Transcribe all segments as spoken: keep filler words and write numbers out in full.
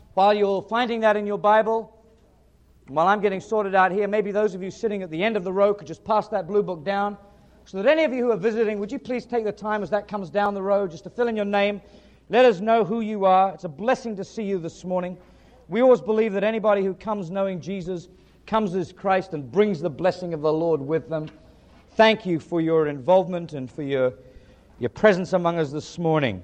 While you're finding that in your Bible, while I'm getting sorted out here, maybe those of you sitting at the end of the row could just pass that blue book down, so that any of you who are visiting, would you please take the time as that comes down the row just to fill in your name. Let us know who you are. It's a blessing to see you this morning. We always believe that anybody who comes knowing Jesus comes as Christ and brings the blessing of the Lord with them. Thank you for your involvement and for your, your presence among us this morning.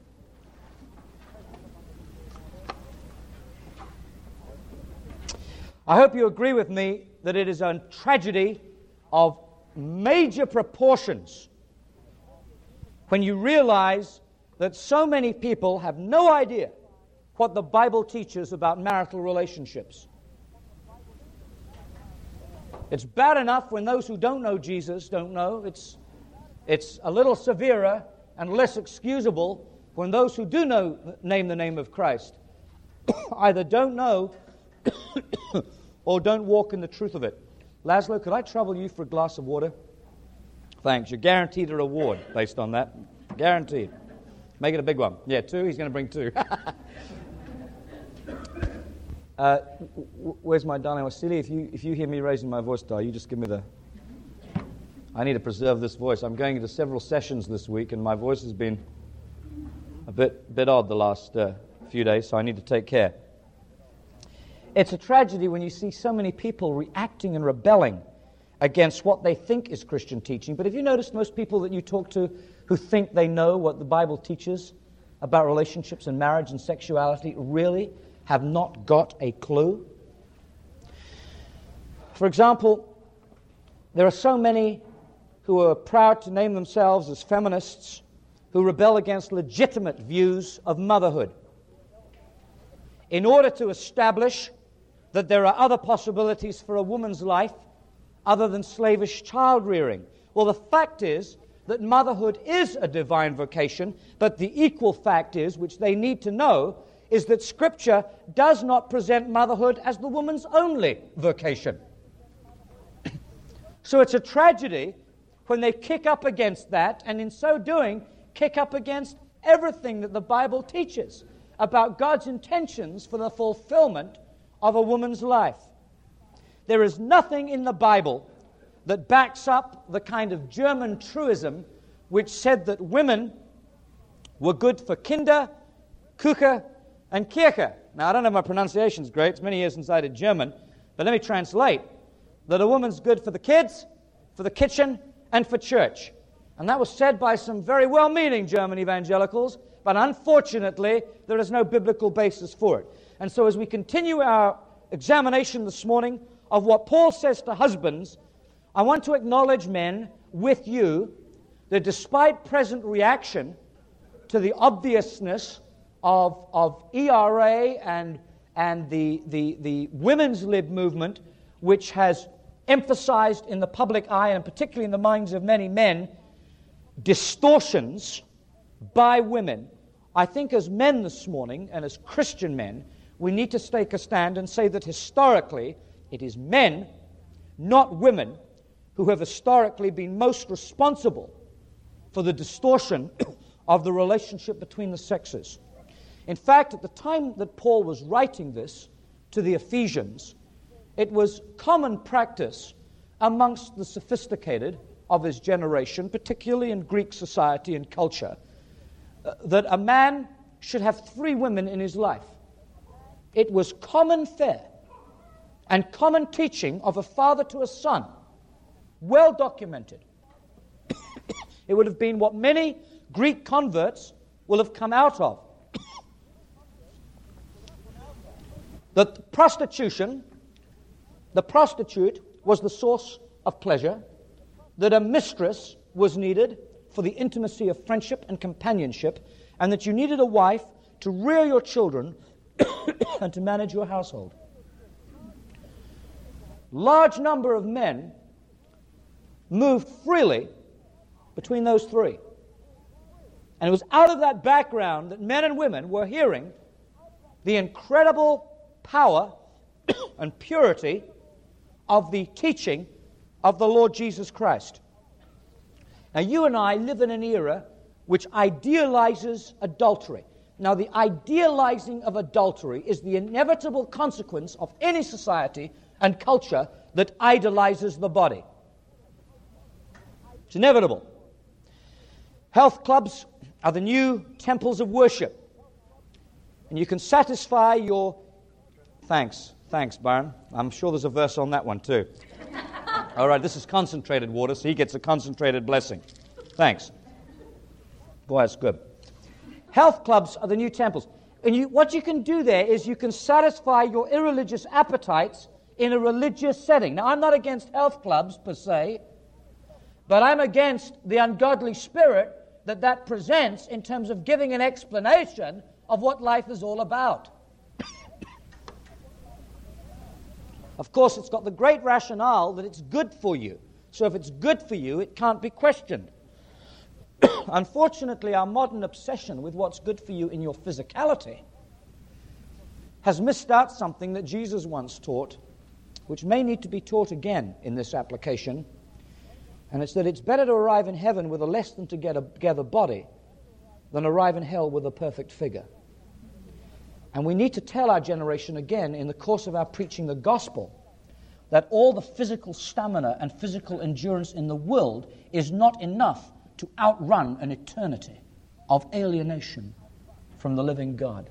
I hope you agree with me that it is a tragedy of major proportions when you realize that so many people have no idea what the Bible teaches about marital relationships. It's bad enough when those who don't know Jesus don't know. It's, it's a little severer and less excusable when those who do know name the name of Christ either don't know or don't walk in the truth of it. Laszlo, could I trouble you for a glass of water? Thanks. You're guaranteed a reward based on that. Guaranteed. Make it a big one. Yeah, two. He's going to bring two. uh, w- where's my darling Wasili? If you if you hear me raising my voice, Dar, you just give me the... I need to preserve this voice. I'm going into several sessions this week, and my voice has been a bit bit odd the last uh, few days, so I need to take care. It's a tragedy when you see so many people reacting and rebelling against what they think is Christian teaching. But have you noticed most people that you talk to who think they know what the Bible teaches about relationships and marriage and sexuality really have not got a clue? For example, there are so many who are proud to name themselves as feminists who rebel against legitimate views of motherhood in order to establish that there are other possibilities for a woman's life other than slavish child rearing. Well, the fact is that motherhood is a divine vocation, but the equal fact is, which they need to know, is that Scripture does not present motherhood as the woman's only vocation. So it's a tragedy when they kick up against that, and in so doing, kick up against everything that the Bible teaches about God's intentions for the fulfillment of a woman's life. There is nothing in the Bible that backs up the kind of German truism which said that women were good for Kinder, Küche, and Kirche. Now, I don't know if my pronunciation's great. It's many years since I did German. But let me translate. That a woman's good for the kids, for the kitchen, and for church. And that was said by some very well-meaning German evangelicals, but unfortunately, there is no biblical basis for it. And so as we continue our examination this morning of what Paul says to husbands, I want to acknowledge, men, with you, that despite present reaction to the obviousness of, of E R A and, and the, the, the women's lib movement, which has emphasized in the public eye, and particularly in the minds of many men, distortions by women, I think as men this morning, and as Christian men, we need to take a stand and say that historically it is men, not women, who have historically been most responsible for the distortion of the relationship between the sexes. In fact, at the time that Paul was writing this to the Ephesians, it was common practice amongst the sophisticated of his generation, particularly in Greek society and culture, uh, that a man should have three women in his life. It was common fare and common teaching of a father to a son, well documented. It would have been what many Greek converts will have come out of. That prostitution, the prostitute was the source of pleasure, that a mistress was needed for the intimacy of friendship and companionship, and that you needed a wife to rear your children and to manage your household. Large number of men moved freely between those three. And it was out of that background that men and women were hearing the incredible power and purity of the teaching of the Lord Jesus Christ. Now, you and I live in an era which idealizes adultery. Now, the idealizing of adultery is the inevitable consequence of any society and culture that idolizes the body. It's inevitable. Health clubs are the new temples of worship. And you can satisfy your... Thanks. Thanks, Byron. I'm sure there's a verse on that one too. All right, this is concentrated water, so he gets a concentrated blessing. Thanks. Boy, that's good. Health clubs are the new temples. And you, what you can do there is you can satisfy your irreligious appetites in a religious setting. Now, I'm not against health clubs per se, but I'm against the ungodly spirit that that presents in terms of giving an explanation of what life is all about. Of course, it's got the great rationale that it's good for you. So if it's good for you, it can't be questioned. Unfortunately, our modern obsession with what's good for you in your physicality has missed out something that Jesus once taught, which may need to be taught again in this application, and it's that it's better to arrive in heaven with a less than together body than arrive in hell with a perfect figure. And we need to tell our generation again in the course of our preaching the gospel that all the physical stamina and physical endurance in the world is not enough to outrun an eternity of alienation from the living God.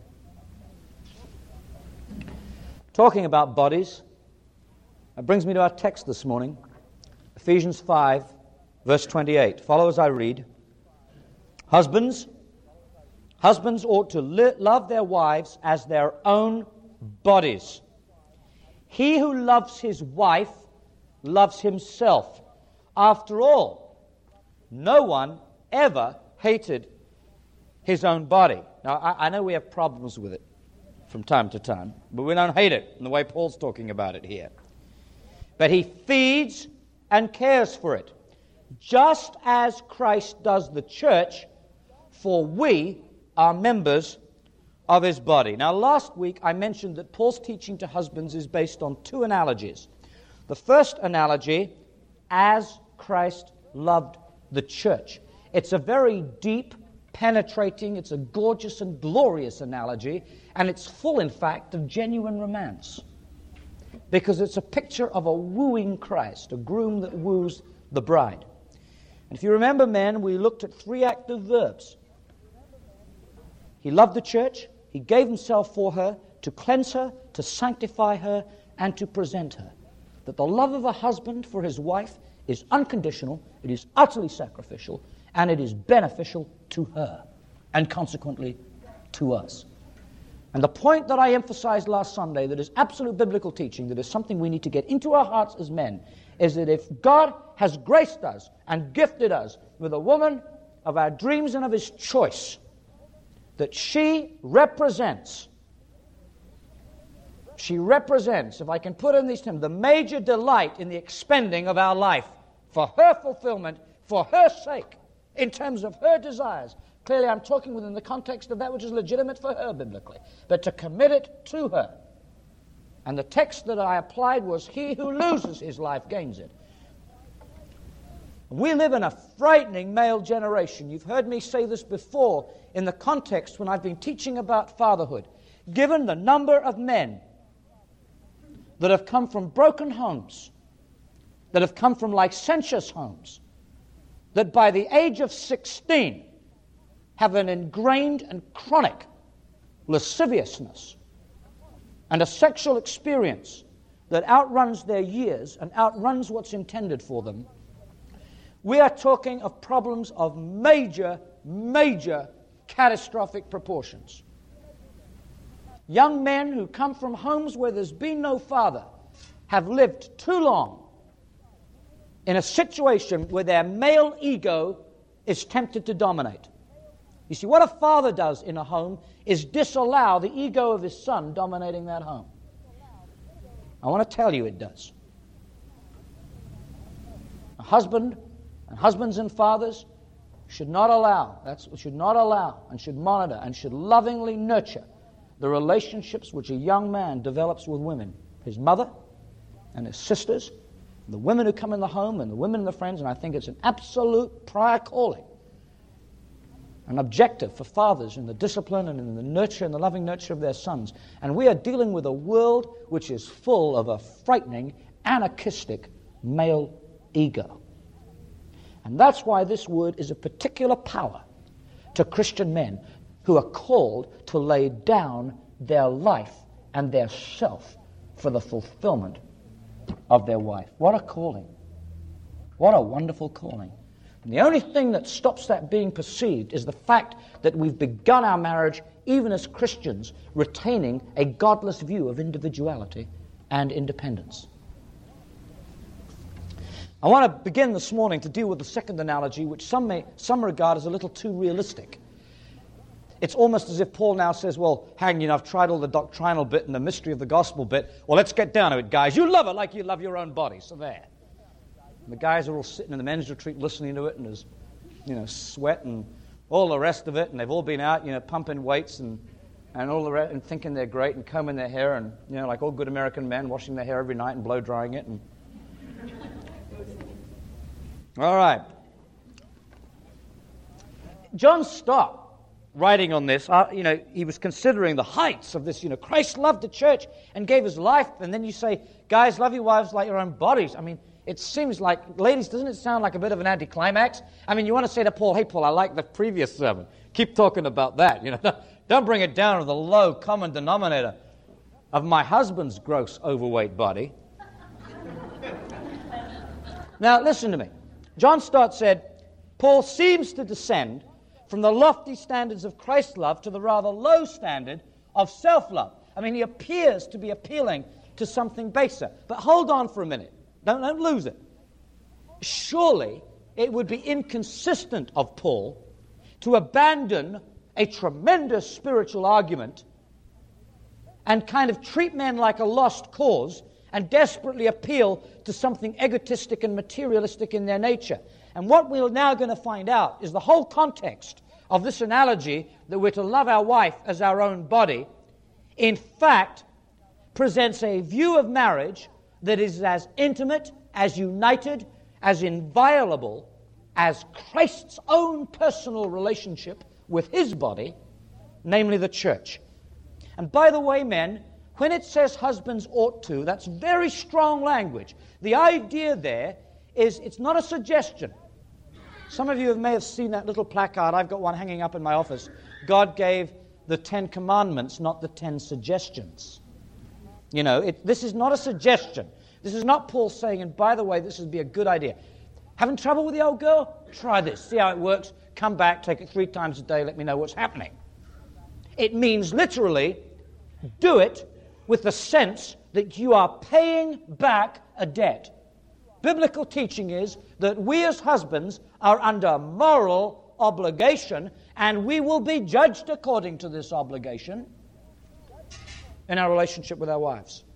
Talking about bodies, that brings me to our text this morning, Ephesians five, verse twenty-eight. Follow as I read. Husbands, husbands ought to li- love their wives as their own bodies. He who loves his wife loves himself. After all, no one ever hated his own body. Now, I, I know we have problems with it from time to time, but we don't hate it in the way Paul's talking about it here. But he feeds and cares for it, just as Christ does the church, for we are members of his body. Now, last week I mentioned that Paul's teaching to husbands is based on two analogies. The first analogy, as Christ loved the church. It's a very deep, penetrating, it's a gorgeous and glorious analogy, and it's full, in fact, of genuine romance. Because it's a picture of a wooing Christ, a groom that woos the bride. And if you remember, men, we looked at three active verbs. He loved the church, he gave himself for her, to cleanse her, to sanctify her, and to present her. That the love of a husband for his wife is unconditional, it is utterly sacrificial, and it is beneficial to her, and consequently to us. And the point that I emphasized last Sunday, that is absolute biblical teaching, that is something we need to get into our hearts as men, is that if God has graced us and gifted us with a woman of our dreams and of his choice, that she represents, she represents, if I can put in these terms, the major delight in the expending of our life for her fulfillment, for her sake, in terms of her desires. Clearly, I'm talking within the context of that which is legitimate for her biblically, but to commit it to her. And the text that I applied was, he who loses his life gains it. We live in a frightening male generation. You've heard me say this before in the context when I've been teaching about fatherhood. Given the number of men that have come from broken homes, that have come from licentious homes, that by the age of sixteen have an ingrained and chronic lasciviousness and a sexual experience that outruns their years and outruns what's intended for them, we are talking of problems of major, major catastrophic proportions. Young men who come from homes where there's been no father have lived too long in a situation where their male ego is tempted to dominate. You see, what a father does in a home is disallow the ego of his son dominating that home. I want to tell you it does. A husband and husbands and fathers should not allow, that's, should not allow and should monitor and should lovingly nurture the relationships which a young man develops with women, his mother and his sisters, the women who come in the home and the women and the friends, and I think it's an absolute prior calling an objective for fathers in the discipline and in the nurture and the loving nurture of their sons. And we are dealing with a world which is full of a frightening, anarchistic male ego. And that's why this word is a particular power to Christian men who are called to lay down their life and their self for the fulfillment of their wife. What a calling. What a wonderful calling. And the only thing that stops that being perceived is the fact that we've begun our marriage, even as Christians, retaining a godless view of individuality and independence. I want to begin this morning to deal with the second analogy, which some may some regard as a little too realistic. It's almost as if Paul now says, well, hang, you know, I've tried all the doctrinal bit and the mystery of the gospel bit. Well, let's get down to it, guys. You love it like you love your own body. So there. And the guys are all sitting in the men's retreat listening to it, and there's, you know, sweat and all the rest of it, and they've all been out, you know, pumping weights and, and all the rest, and thinking they're great, and combing their hair, and, you know, like all good American men, washing their hair every night and blow drying it. And all right. John Stott, writing on this, uh, you know, he was considering the heights of this, you know, Christ loved the church and gave his life, and then you say, guys, love your wives like your own bodies. I mean, it seems like, ladies, doesn't it sound like a bit of an anticlimax? I mean, you want to say to Paul, hey, Paul, I like the previous sermon. Keep talking about that. You know, don't, don't bring it down to the low common denominator of my husband's gross overweight body. Now, listen to me. John Stott said, Paul seems to descend from the lofty standards of Christ's love to the rather low standard of self-love. I mean, he appears to be appealing to something baser. But hold on for a minute. Don't, don't lose it. Surely it would be inconsistent of Paul to abandon a tremendous spiritual argument and kind of treat men like a lost cause and desperately appeal to something egotistic and materialistic in their nature. And what we're now going to find out is the whole context of this analogy that we're to love our wife as our own body, in fact, presents a view of marriage that is as intimate, as united, as inviolable as Christ's own personal relationship with his body, namely the church. And by the way, men, when it says husbands ought to, that's very strong language. The idea there is it's not a suggestion. Some of you may have seen that little placard. I've got one hanging up in my office. God gave the Ten Commandments, not the Ten Suggestions. You know, it, this is not a suggestion. This is not Paul saying, and by the way, this would be a good idea. Having trouble with the old girl? Try this. See how it works. Come back, take it three times a day, let me know what's happening. It means literally, do it with the sense that you are paying back a debt. Biblical teaching is that we as husbands are under moral obligation, and we will be judged according to this obligation in our relationship with our wives.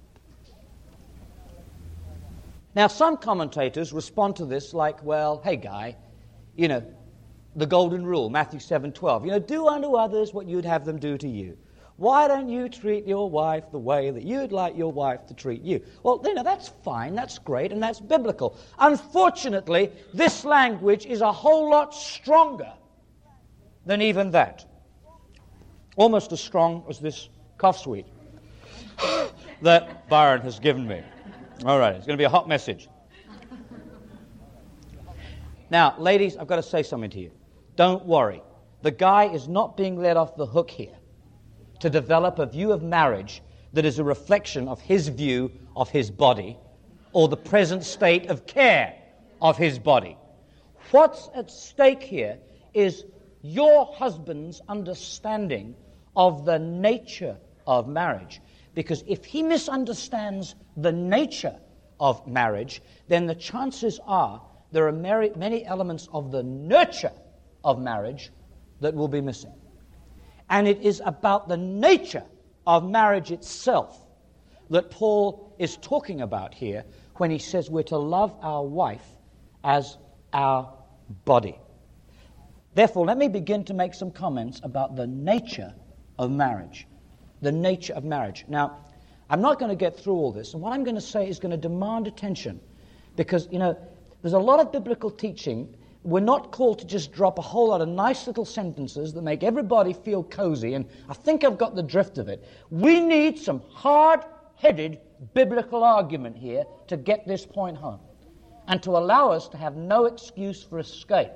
Now, some commentators respond to this like, well, hey, guy, you know, the golden rule, Matthew seven twelve, you know, do unto others what you'd have them do to you. Why don't you treat your wife the way that you'd like your wife to treat you? Well, you know, that's fine, that's great, and that's biblical. Unfortunately, this language is a whole lot stronger than even that. Almost as strong as this cough sweet that Byron has given me. All right, it's going to be a hot message. Now, ladies, I've got to say something to you. Don't worry. The guy is not being let off the hook here to develop a view of marriage that is a reflection of his view of his body or the present state of care of his body. What's at stake here is your husband's understanding of the nature of marriage. Because if he misunderstands the nature of marriage, then the chances are there are many elements of the nurture of marriage that will be missing. And it is about the nature of marriage itself that Paul is talking about here when he says we're to love our wife as our body. Therefore, let me begin to make some comments about the nature of marriage. The nature of marriage. Now, I'm not going to get through all this, and what I'm going to say is going to demand attention because, you know, there's a lot of biblical teaching, we're not called to just drop a whole lot of nice little sentences that make everybody feel cozy, and I think I've got the drift of it. We need some hard-headed biblical argument here to get this point home and to allow us to have no excuse for escape.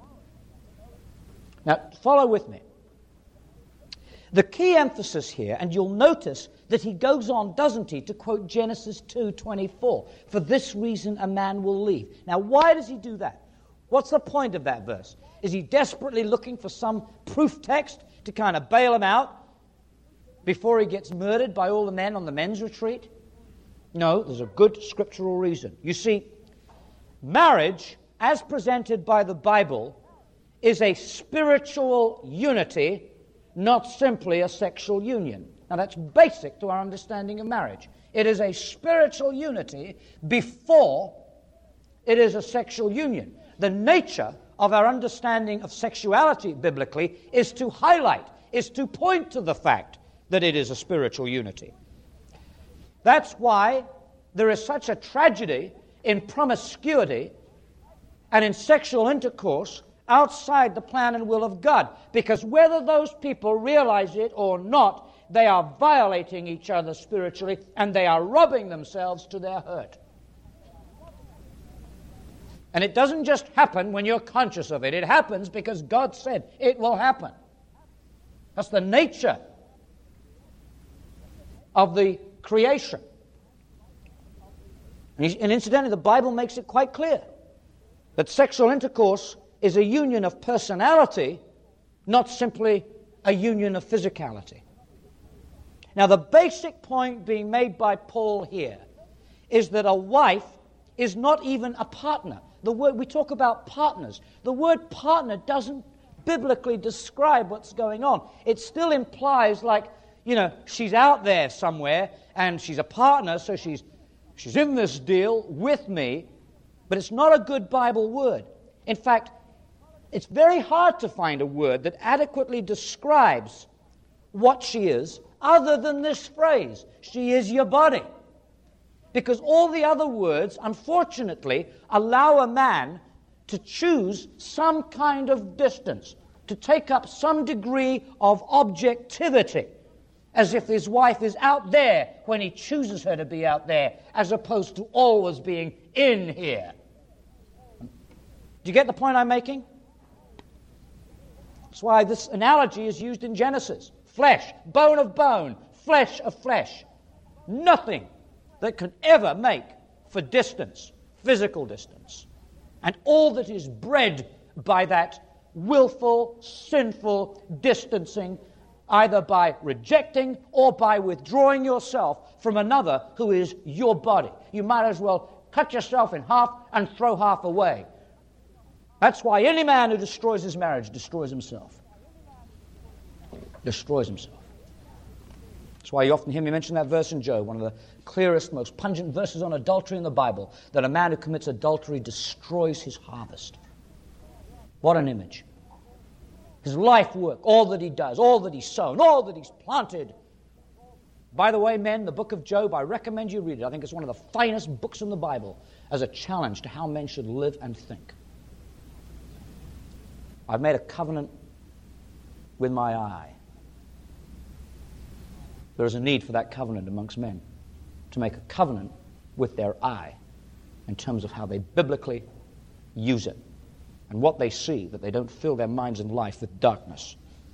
Now, follow with me. The key emphasis here, and you'll notice that he goes on, doesn't he, to quote Genesis two twenty-four, "For this reason a man will leave." Now, why does he do that? What's the point of that verse? Is he desperately looking for some proof text to kind of bail him out before he gets murdered by all the men on the men's retreat? No, there's a good scriptural reason. You see, marriage, as presented by the Bible, is a spiritual unity, not simply a sexual union. Now, that's basic to our understanding of marriage. It is a spiritual unity before it is a sexual union. The nature of our understanding of sexuality biblically is to highlight, is to point to the fact that it is a spiritual unity. That's why there is such a tragedy in promiscuity and in sexual intercourse outside the plan and will of God. Because whether those people realize it or not, they are violating each other spiritually, and they are robbing themselves to their hurt. And it doesn't just happen when you're conscious of it. It happens because God said it will happen. That's the nature of the creation. And incidentally, the Bible makes it quite clear that sexual intercourse is a union of personality, not simply a union of physicality. Now, the basic point being made by Paul here is that a wife is not even a partner. The word, we talk about partners. The word partner doesn't biblically describe what's going on. It still implies, like, you know, she's out there somewhere and she's a partner, so she's she's in this deal with me, but it's not a good Bible word. In fact, it's very hard to find a word that adequately describes what she is other than this phrase, she is your body. Because all the other words, unfortunately, allow a man to choose some kind of distance, to take up some degree of objectivity, as if his wife is out there when he chooses her to be out there, as opposed to always being in here. Do you get the point I'm making? That's why this analogy is used in Genesis. Flesh, bone of bone, flesh of flesh. Nothing that can ever make for distance, physical distance. And all that is bred by that willful, sinful distancing, either by rejecting or by withdrawing yourself from another who is your body. You might as well cut yourself in half and throw half away. That's why any man who destroys his marriage destroys himself. Destroys himself. That's why you often hear me mention that verse in Job, one of the clearest, most pungent verses on adultery in the Bible, that a man who commits adultery destroys his harvest. What an image. His life work, all that he does, all that he's sown, all that he's planted. By the way, men, the book of Job, I recommend you read it. I think it's one of the finest books in the Bible as a challenge to how men should live and think. I've made a covenant with my eye. There is a need for that covenant amongst men, to make a covenant with their eye in terms of how they biblically use it and what they see, that they don't fill their minds and life with darkness.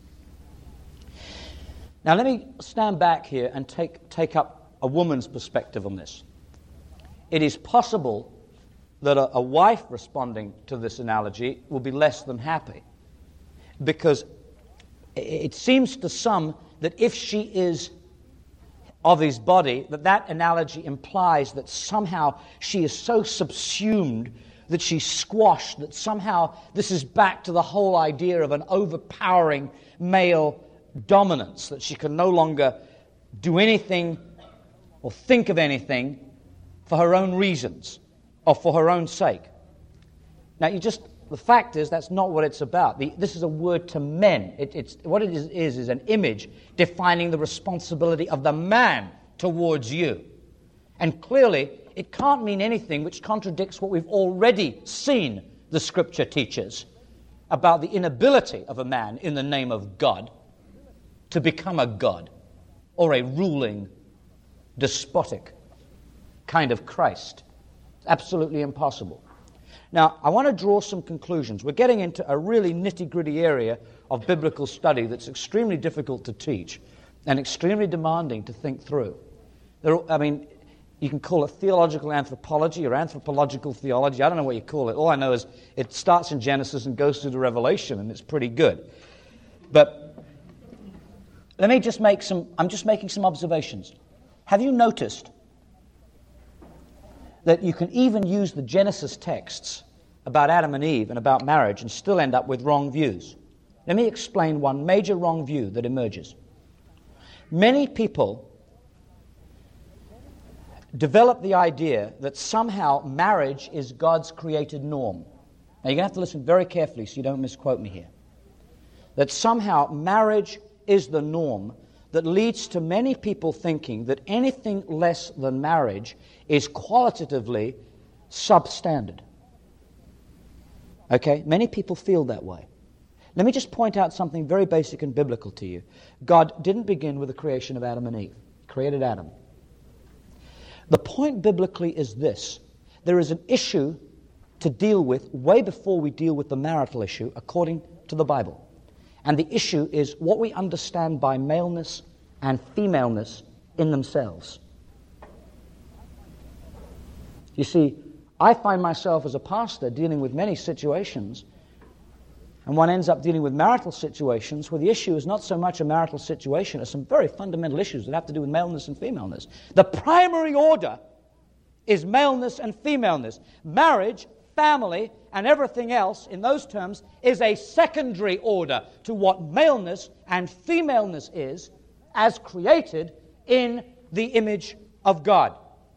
Now let me stand back here and take, take up a woman's perspective on this. It is possible that a, a wife responding to this analogy will be less than happy, because it seems to some that if she is of his body, that that analogy implies that somehow she is so subsumed that she's squashed, that somehow this is back to the whole idea of an overpowering male dominance, that she can no longer do anything or think of anything for her own reasons or for her own sake. Now, you just the fact is that's not what it's about. The, this is a word to men. It, it's what it is, is is an image defining the responsibility of the man towards you. And clearly, it can't mean anything which contradicts what we've already seen the Scripture teaches about the inability of a man in the name of God to become a god or a ruling, despotic kind of Christ. It's absolutely impossible. Now, I want to draw some conclusions. We're getting into a really nitty-gritty area of biblical study that's extremely difficult to teach and extremely demanding to think through. There, I mean, you can call it theological anthropology or anthropological theology. I don't know what you call it. All I know is it starts in Genesis and goes through to Revelation, and it's pretty good. But let me just make some, I'm just making some observations. Have you noticed that you can even use the Genesis texts about Adam and Eve and about marriage and still end up with wrong views? Let me explain one major wrong view that emerges. Many people develop the idea that somehow marriage is God's created norm. Now you're going to have to listen very carefully so you don't misquote me here. That somehow marriage is the norm that leads to many people thinking that anything less than marriage is qualitatively substandard. Okay? Many people feel that way. Let me just point out something very basic and biblical to you. God didn't begin with the creation of Adam and Eve. He created Adam. The point biblically is this. There is an issue to deal with way before we deal with the marital issue according to the Bible. And the issue is what we understand by maleness and femaleness in themselves. You see, I find myself as a pastor dealing with many situations, and one ends up dealing with marital situations where the issue is not so much a marital situation as some very fundamental issues that have to do with maleness and femaleness. The primary order is maleness and femaleness. Marriage, family, and everything else in those terms is a secondary order to what maleness and femaleness is as created in the image of God.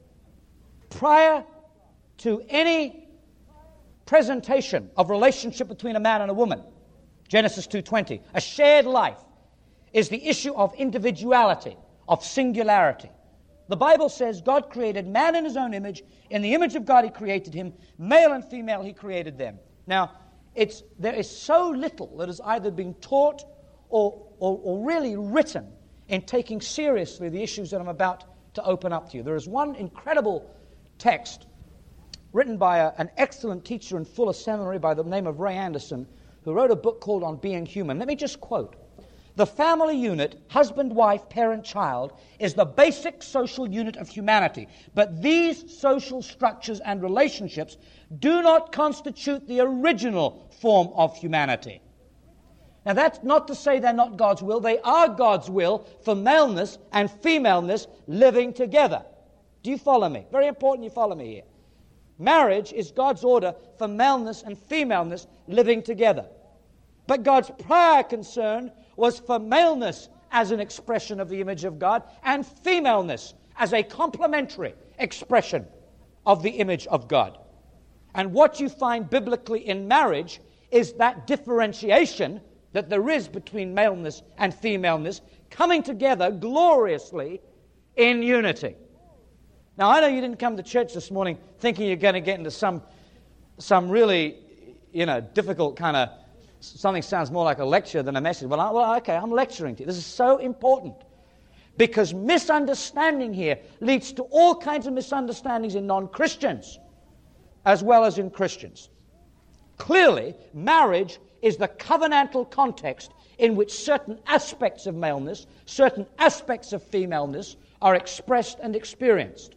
Prior to any presentation of relationship between a man and a woman, Genesis two twenty, a shared life is the issue of individuality, of singularity. The Bible says God created man in his own image. In the image of God he created him. Male and female he created them. Now, it's there is so little that has either been taught or, or, or really written in taking seriously the issues that I'm about to open up to you. There is one incredible text written by a, an excellent teacher in Fuller Seminary by the name of Ray Anderson, who wrote a book called On Being Human. Let me just quote. The family unit, husband, wife, parent, child, is the basic social unit of humanity. But these social structures and relationships do not constitute the original form of humanity. Now that's not to say they're not God's will. They are God's will for maleness and femaleness living together. Do you follow me? Very important you follow me here. Marriage is God's order for maleness and femaleness living together. But God's prior concern was for maleness as an expression of the image of God and femaleness as a complementary expression of the image of God. And what you find biblically in marriage is that differentiation that there is between maleness and femaleness coming together gloriously in unity. Now, I know you didn't come to church this morning thinking you're going to get into some, some really, you know, difficult kind of, something sounds more like a lecture than a message. Well, I, well, okay, I'm lecturing to you. This is so important because misunderstanding here leads to all kinds of misunderstandings in non-Christians as well as in Christians. Clearly, marriage is the covenantal context in which certain aspects of maleness, certain aspects of femaleness are expressed and experienced.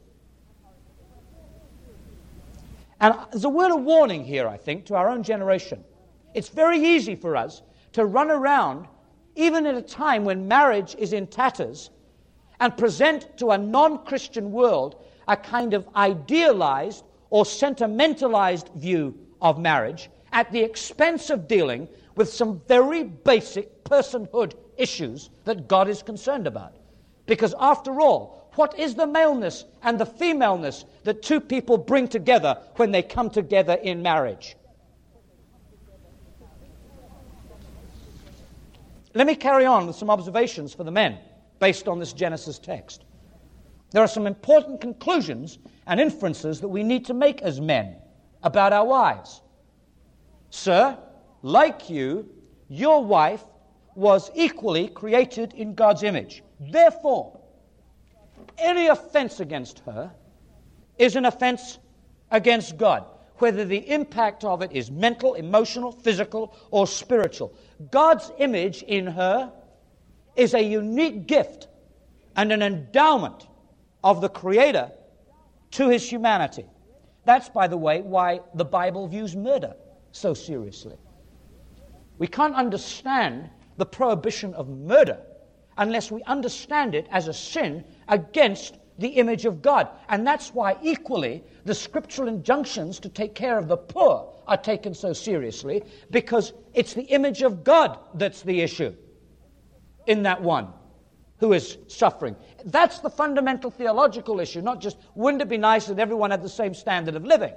And there's a word of warning here, I think, to our own generation. It's very easy for us to run around, even at a time when marriage is in tatters, and present to a non-Christian world a kind of idealized or sentimentalized view of marriage at the expense of dealing with some very basic personhood issues that God is concerned about. Because after all, what is the maleness and the femaleness that two people bring together when they come together in marriage? Let me carry on with some observations for the men based on this Genesis text. There are some important conclusions and inferences that we need to make as men about our wives. Sir, like you, your wife was equally created in God's image. Therefore, any offense against her is an offense against God, whether the impact of it is mental, emotional, physical, or spiritual. God's image in her is a unique gift and an endowment of the Creator to His humanity. That's, by the way, why the Bible views murder so seriously. We can't understand the prohibition of murder unless we understand it as a sin against the image of God. And that's why equally the scriptural injunctions to take care of the poor are taken so seriously, because it's the image of God that's the issue in that one who is suffering. That's the fundamental theological issue, not just wouldn't it be nice that everyone had the same standard of living.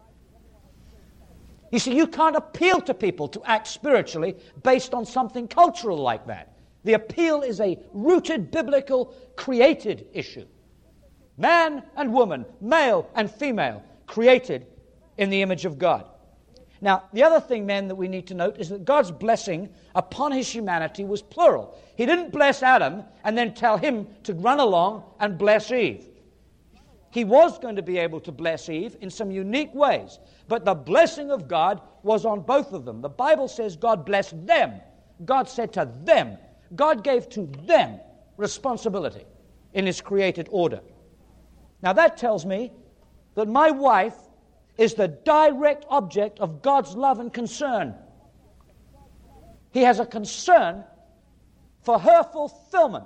You see, you can't appeal to people to act spiritually based on something cultural like that. The appeal is a rooted, biblical, created issue. Man and woman, male and female, created in the image of God. Now, the other thing, men, that we need to note is that God's blessing upon His humanity was plural. He didn't bless Adam and then tell him to run along and bless Eve. He was going to be able to bless Eve in some unique ways, but the blessing of God was on both of them. The Bible says God blessed them. God said to them, God gave to them responsibility in His created order. Now that tells me that my wife is the direct object of God's love and concern. He has a concern for her fulfillment.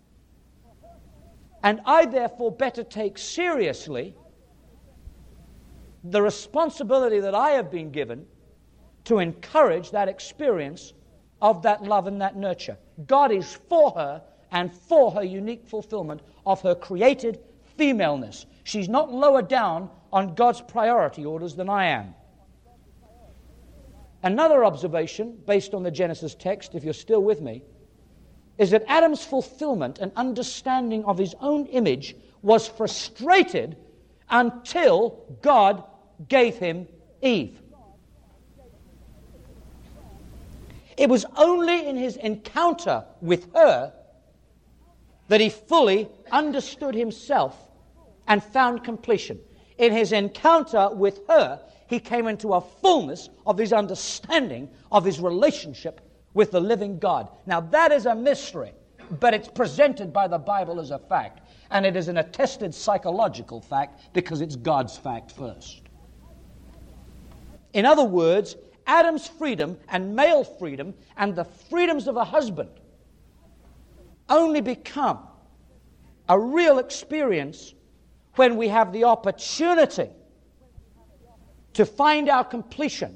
And I therefore better take seriously the responsibility that I have been given to encourage that experience of that love and that nurture. God is for her and for her unique fulfillment of her created femaleness. She's not lower down on God's priority orders than I am. Another observation, based on the Genesis text, if you're still with me, is that Adam's fulfillment and understanding of his own image was frustrated until God gave him Eve. It was only in his encounter with her that he fully understood himself and found completion. In his encounter with her, he came into a fullness of his understanding of his relationship with the living God. Now that is a mystery, but it's presented by the Bible as a fact. And it is an attested psychological fact because it's God's fact first. In other words, Adam's freedom and male freedom and the freedoms of a husband only become a real experience when we have the opportunity to find our completion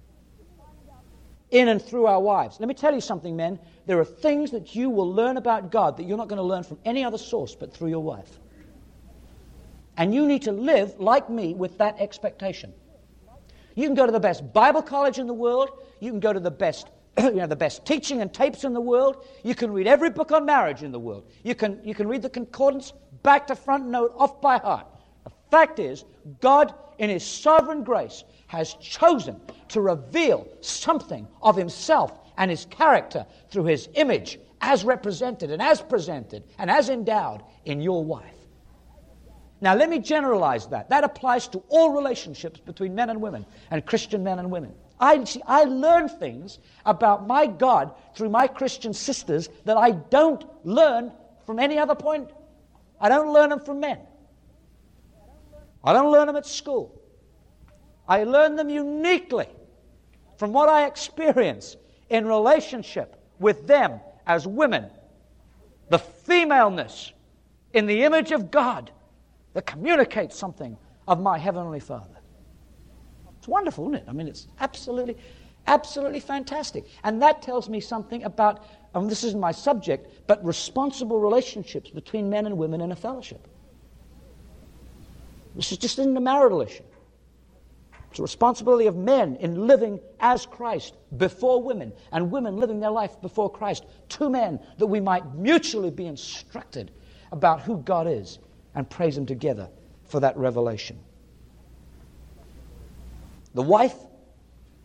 in and through our wives. Let me tell you something, men. There are things that you will learn about God that you're not going to learn from any other source but through your wife. And you need to live, like me, with that expectation. You can go to the best Bible college in the world. You can go to the best, you know, the best teaching and tapes in the world. You can read every book on marriage in the world. You can, you can read the concordance back to front note, off by heart. The fact is, God, in His sovereign grace, has chosen to reveal something of Himself and His character through His image as represented and as presented and as endowed in your wife. Now let me generalize that. That applies to all relationships between men and women and Christian men and women. I see, I learn things about my God through my Christian sisters that I don't learn from any other point. I don't learn them from men. I don't learn them at school. I learn them uniquely from what I experience in relationship with them as women. The femaleness in the image of God that communicates something of my Heavenly Father. It's wonderful, isn't it? I mean, it's absolutely, absolutely fantastic. And that tells me something about, and this isn't my subject, but responsible relationships between men and women in a fellowship. This is just isn't a marital issue. It's a responsibility of men in living as Christ before women, and women living their life before Christ to men, that we might mutually be instructed about who God is and praise Him together for that revelation. The wife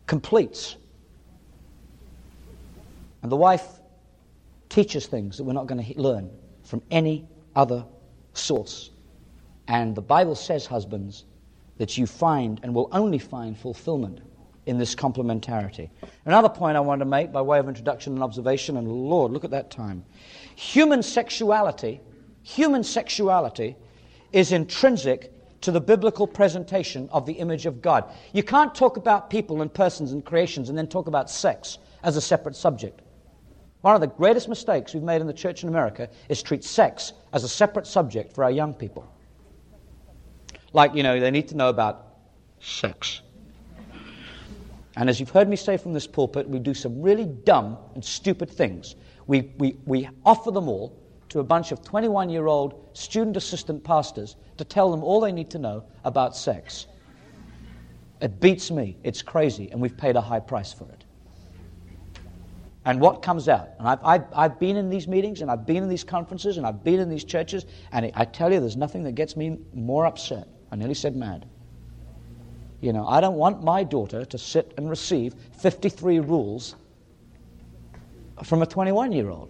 completes. And the wife teaches things that we're not going to learn from any other source. And the Bible says, husbands, that you find and will only find fulfillment in this complementarity. Another point I want to make by way of introduction and observation, and Lord, look at that time. Human sexuality, human sexuality is intrinsic to the biblical presentation of the image of God. You can't talk about people and persons and creations and then talk about sex as a separate subject. One of the greatest mistakes we've made in the church in America is treat sex as a separate subject for our young people. Like, you know, they need to know about sex. And as you've heard me say from this pulpit, we do some really dumb and stupid things. We, we, we offer them all to a bunch of twenty-one-year-old student assistant pastors to tell them all they need to know about sex. It beats me. It's crazy, and we've paid a high price for it. And what comes out? And I've, I've, I've been in these meetings, and I've been in these conferences, and I've been in these churches, and I tell you, there's nothing that gets me more upset. I nearly said mad. You know, I don't want my daughter to sit and receive fifty-three rules from a twenty-one-year-old.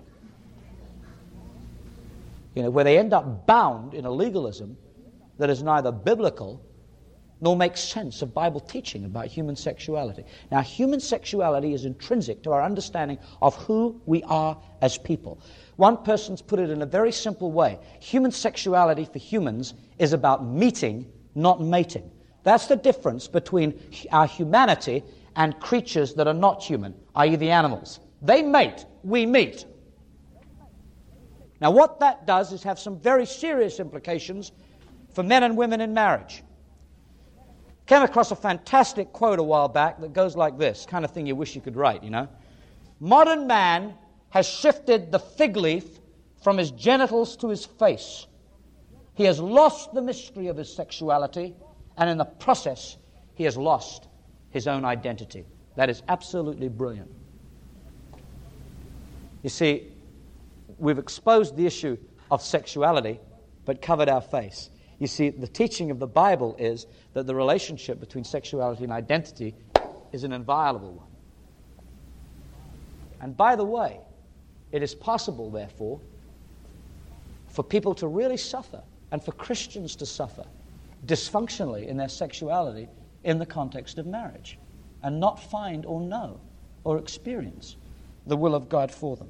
You know, where they end up bound in a legalism that is neither biblical nor makes sense of Bible teaching about human sexuality. Now, human sexuality is intrinsic to our understanding of who we are as people. One person's put it in a very simple way. Human sexuality for humans is about meeting, not mating. That's the difference between our humanity and creatures that are not human, that is the animals. They mate, we meet. Now, what that does is have some very serious implications for men and women in marriage. Came across a fantastic quote a while back that goes like this, kind of thing you wish you could write, you know. Modern man has shifted the fig leaf from his genitals to his face. He has lost the mystery of his sexuality, and in the process, he has lost his own identity. That is absolutely brilliant. You see, we've exposed the issue of sexuality, but covered our face. You see, the teaching of the Bible is that the relationship between sexuality and identity is an inviolable one. And by the way, it is possible, therefore, for people to really suffer, and for Christians to suffer dysfunctionally in their sexuality in the context of marriage, and not find or know or experience the will of God for them.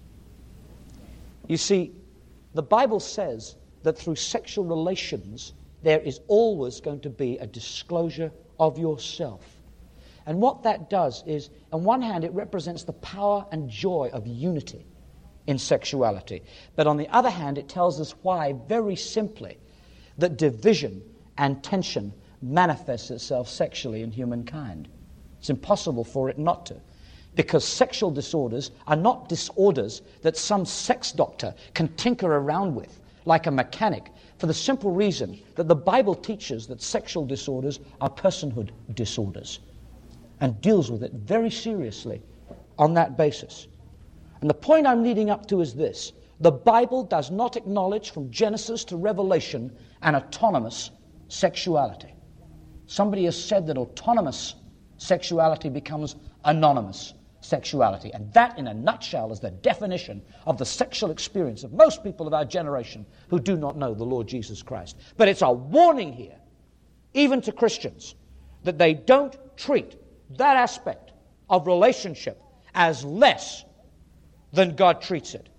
You see, the Bible says that through sexual relations, there is always going to be a disclosure of yourself. And what that does is, on one hand, it represents the power and joy of unity in sexuality. But on the other hand, it tells us why, very simply, that division and tension manifests itself sexually in humankind. It's impossible for it not to. Because sexual disorders are not disorders that some sex doctor can tinker around with like a mechanic, for the simple reason that the Bible teaches that sexual disorders are personhood disorders and deals with it very seriously on that basis. And the point I'm leading up to is this: the Bible does not acknowledge from Genesis to Revelation an autonomous sexuality. Somebody has said that autonomous sexuality becomes anonymous sexuality. And that, in a nutshell, is the definition of the sexual experience of most people of our generation who do not know the Lord Jesus Christ. But it's a warning here, even to Christians, that they don't treat that aspect of relationship as less than God treats it.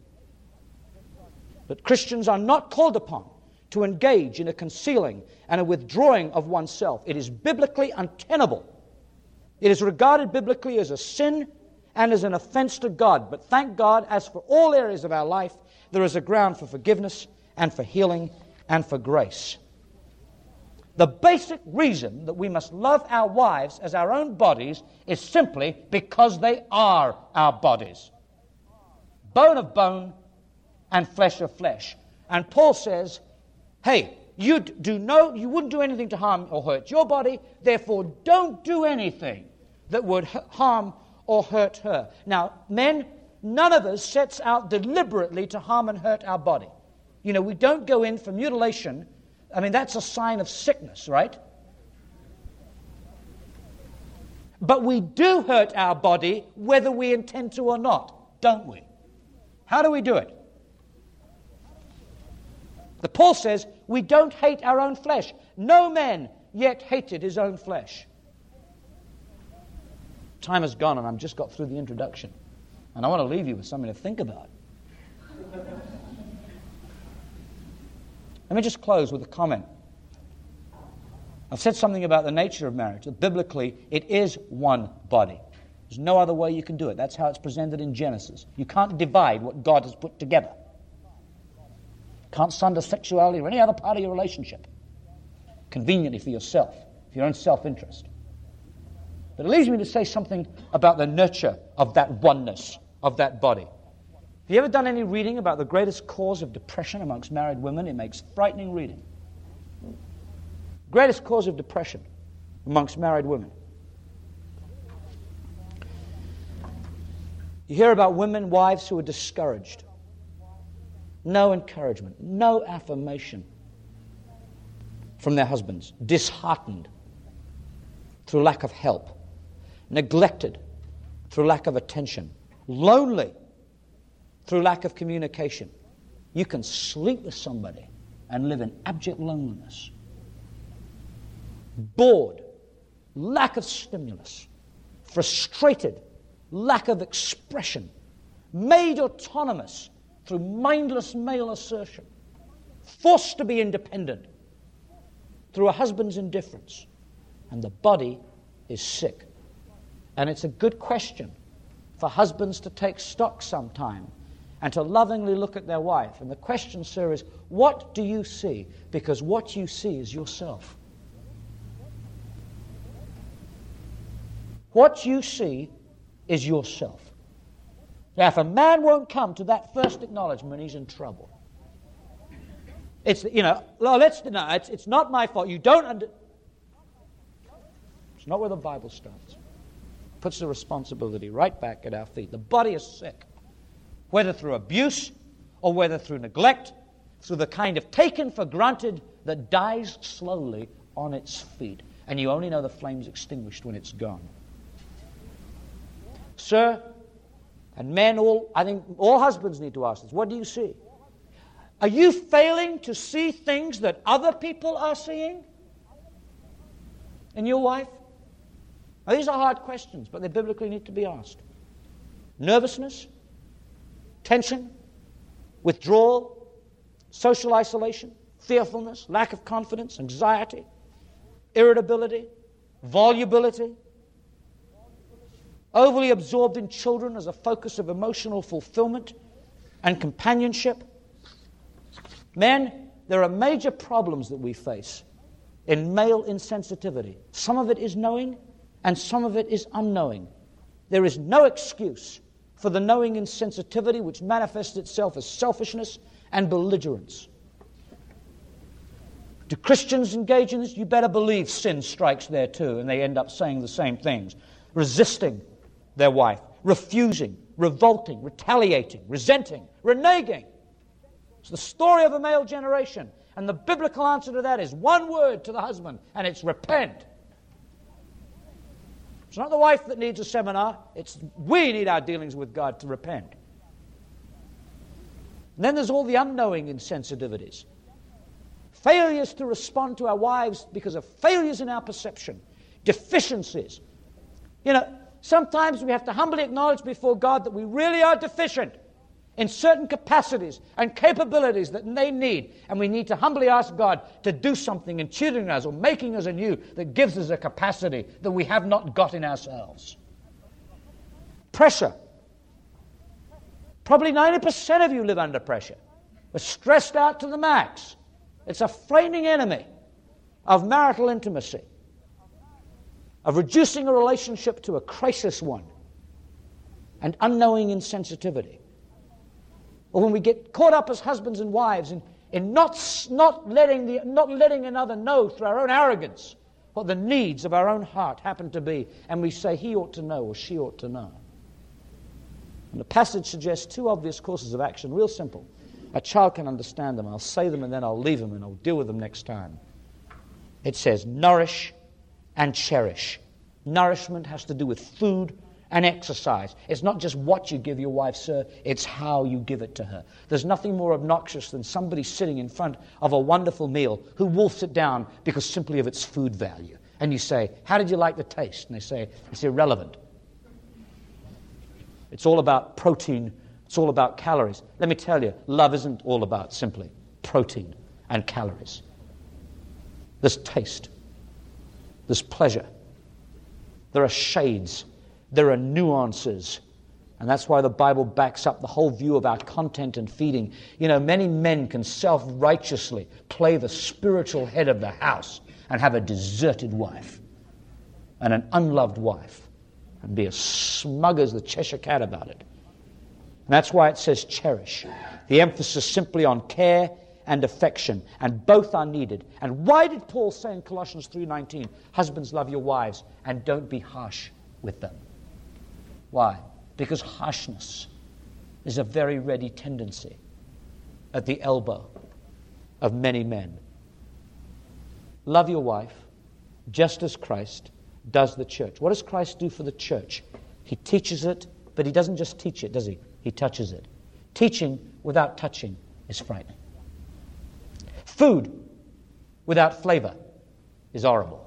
That Christians are not called upon to engage in a concealing and a withdrawing of oneself. It is biblically untenable. It is regarded biblically as a sin and as an offense to God. But thank God, as for all areas of our life, there is a ground for forgiveness and for healing and for grace. The basic reason that we must love our wives as our own bodies is simply because they are our bodies. Bone of bone and flesh of flesh. And Paul says, hey, you do no, you wouldn't do anything to harm or hurt your body, therefore don't do anything that would harm or hurt her. Now, men, none of us sets out deliberately to harm and hurt our body. You know, we don't go in for mutilation. I mean, that's a sign of sickness, right? But we do hurt our body whether we intend to or not, don't we? How do we do it? The Paul says we don't hate our own flesh. No man yet hated his own flesh. Time has gone and I've just got through the introduction. And I want to leave you with something to think about. Let me just close with a comment. I've said something about the nature of marriage, that biblically it is one body. There's no other way you can do it. That's how it's presented in Genesis. You can't divide what God has put together. Can't sunder sexuality or any other part of your relationship conveniently for yourself, for your own self-interest. But it leads me to say something about the nurture of that oneness, of that body. Have you ever done any reading about the greatest cause of depression amongst married women? It makes frightening reading. Greatest cause of depression amongst married women. You hear about women, wives who are discouraged. No encouragement, no affirmation from their husbands. Disheartened through lack of help. Neglected through lack of attention. Lonely through lack of communication. You can sleep with somebody and live in abject loneliness. Bored, lack of stimulus, frustrated, lack of expression, made autonomous through mindless male assertion, forced to be independent through a husband's indifference, and the body is sick. And it's a good question for husbands to take stock sometime and to lovingly look at their wife. And the question, sir, is, what do you see? Because what you see is yourself. What you see is yourself. Now, if a man won't come to that first acknowledgement, he's in trouble. It's, you know, well, let's, no, it's, it's not my fault. You don't under... It's not where the Bible starts. Puts the responsibility right back at our feet. The body is sick, whether through abuse or whether through neglect, through the kind of taken for granted that dies slowly on its feet. And you only know the flame's extinguished when it's gone. Sir, and men, all I think all husbands need to ask this. What do you see? Are you failing to see things that other people are seeing in your wife? Now, these are hard questions, but they biblically need to be asked. Nervousness, tension, withdrawal, social isolation, fearfulness, lack of confidence, anxiety, irritability, volubility, overly absorbed in children as a focus of emotional fulfillment and companionship. Men, there are major problems that we face in male insensitivity. Some of it is knowing, and some of it is unknowing. There is no excuse for the knowing insensitivity which manifests itself as selfishness and belligerence. Do Christians engage in this? You better believe sin strikes there too, and they end up saying the same things. Resisting their wife, refusing, revolting, retaliating, resenting, reneging. It's the story of a male generation. And the biblical answer to that is one word to the husband, and it's repent. It's not the wife that needs a seminar. It's we need our dealings with God to repent. And then there's all the unknowing insensitivities. Failures to respond to our wives because of failures in our perception. Deficiencies. You know, sometimes we have to humbly acknowledge before God that we really are deficient in certain capacities and capabilities that they need. And we need to humbly ask God to do something in tutoring us or making us anew that gives us a capacity that we have not got in ourselves. Pressure. Probably ninety percent of you live under pressure. We're stressed out to the max. It's a flaming enemy of marital intimacy, of reducing a relationship to a crisis one, and unknowing insensitivity. Or when we get caught up as husbands and wives in, in not, not, letting the, not letting another know through our own arrogance what the needs of our own heart happen to be, and we say he ought to know or she ought to know. And the passage suggests two obvious courses of action, real simple. A child can understand them. I'll say them and then I'll leave them and I'll deal with them next time. It says, nourish and cherish Nourishment has to do with food and exercise. It's not just what you give your wife, sir, it's how you give it to her. There's nothing more obnoxious than somebody sitting in front of a wonderful meal who wolfs it down because simply of its food value. And you say, how did you like the taste? And they say, it's irrelevant. It's all about protein. It's all about calories. Let me tell you, love isn't all about simply protein and calories. There's taste. There's pleasure. There are shades. There are nuances. And that's why the Bible backs up the whole view of our content and feeding. You know, many men can self-righteously play the spiritual head of the house and have a deserted wife and an unloved wife and be as smug as the Cheshire Cat about it. And that's why it says cherish. The emphasis simply on care and affection, and both are needed. And why did Paul say in Colossians three nineteen, husbands, love your wives and don't be harsh with them? Why? Because harshness is a very ready tendency at the elbow of many men. Love your wife just as Christ does the church. What does Christ do for the church? He teaches it, but he doesn't just teach it, does he? He touches it. Teaching without touching is frightening. Food without flavor is horrible.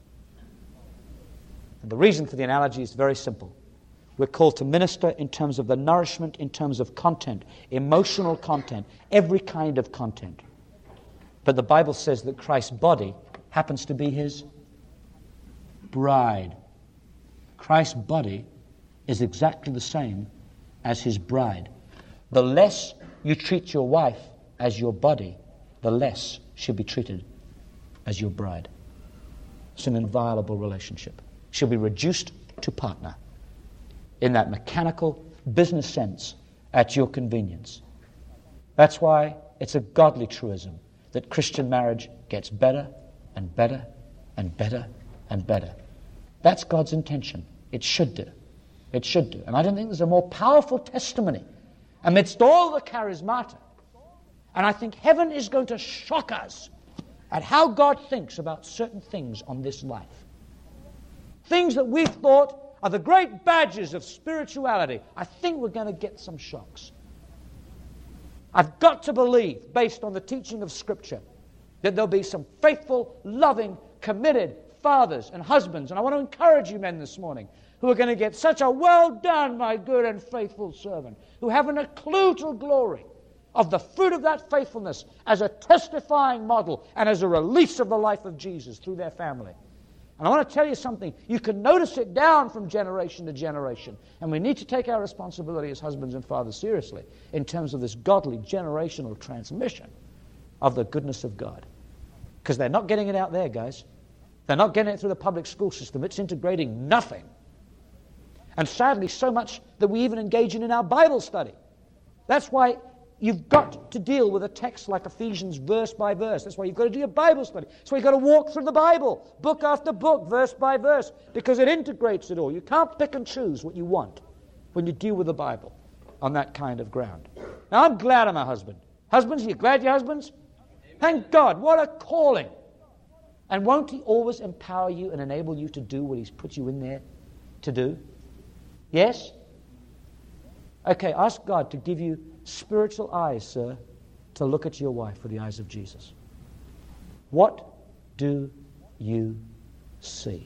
And the reason for the analogy is very simple. We're called to minister in terms of the nourishment, in terms of content, emotional content, every kind of content. But the Bible says that Christ's body happens to be his bride. Christ's body is exactly the same as his bride. The less you treat your wife as your body, the less she'll be treated as your bride. It's an inviolable relationship. She'll be reduced to partner in that mechanical business sense at your convenience. That's why it's a godly truism that Christian marriage gets better and better and better and better. That's God's intention. It should do. It should do. And I don't think there's a more powerful testimony amidst all the charismata. And I think heaven is going to shock us at how God thinks about certain things on this life. Things that we've thought are the great badges of spirituality. I think we're going to get some shocks. I've got to believe, based on the teaching of Scripture, that there'll be some faithful, loving, committed fathers and husbands. And I want to encourage you men this morning who are going to get such a well done, my good and faithful servant, who haven't a clue to glory of the fruit of that faithfulness as a testifying model and as a release of the life of Jesus through their family. And I want to tell you something. You can notice it down from generation to generation. And we need to take our responsibility as husbands and fathers seriously in terms of this godly generational transmission of the goodness of God. Because they're not getting it out there, guys. They're not getting it through the public school system. It's integrating nothing. And sadly, so much that we even engage in in our Bible study. That's why you've got to deal with a text like Ephesians verse by verse. That's why you've got to do your Bible study. That's why you've got to walk through the Bible, book after book, verse by verse, because it integrates it all. You can't pick and choose what you want when you deal with the Bible on that kind of ground. Now, I'm glad I'm a husband. Husbands, are you glad you're husbands? Thank God. What a calling. And won't he always empower you and enable you to do what he's put you in there to do? Yes? Okay, ask God to give you spiritual eyes, sir, to look at your wife with the eyes of Jesus. What do you see?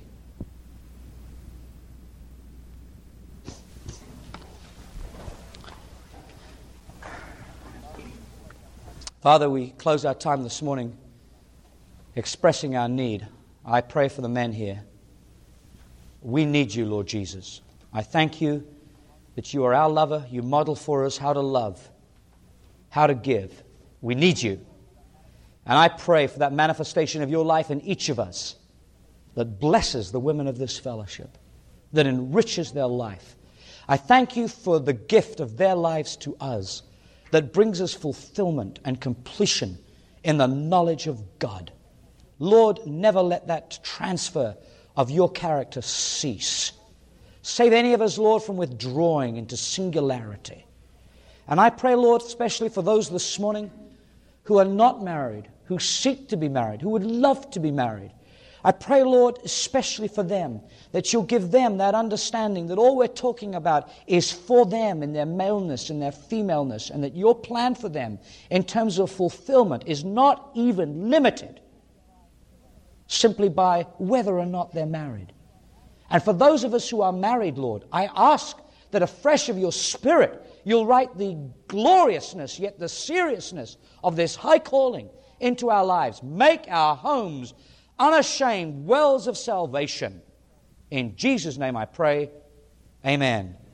Father, we close our time this morning expressing our need. I pray for the men here. We need you, Lord Jesus. I thank you that you are our lover. You model for us how to love, how to give. We need you. And I pray for that manifestation of your life in each of us that blesses the women of this fellowship, that enriches their life. I thank you for the gift of their lives to us that brings us fulfillment and completion in the knowledge of God. Lord, never let that transfer of your character cease. Save any of us, Lord, from withdrawing into singularity. And I pray, Lord, especially for those this morning who are not married, who seek to be married, who would love to be married. I pray, Lord, especially for them, that you'll give them that understanding that all we're talking about is for them in their maleness and their femaleness, and that your plan for them in terms of fulfillment is not even limited simply by whether or not they're married. And for those of us who are married, Lord, I ask that afresh of your Spirit, you'll write the gloriousness, yet the seriousness of this high calling into our lives. Make our homes unashamed wells of salvation. In Jesus' name I pray, amen.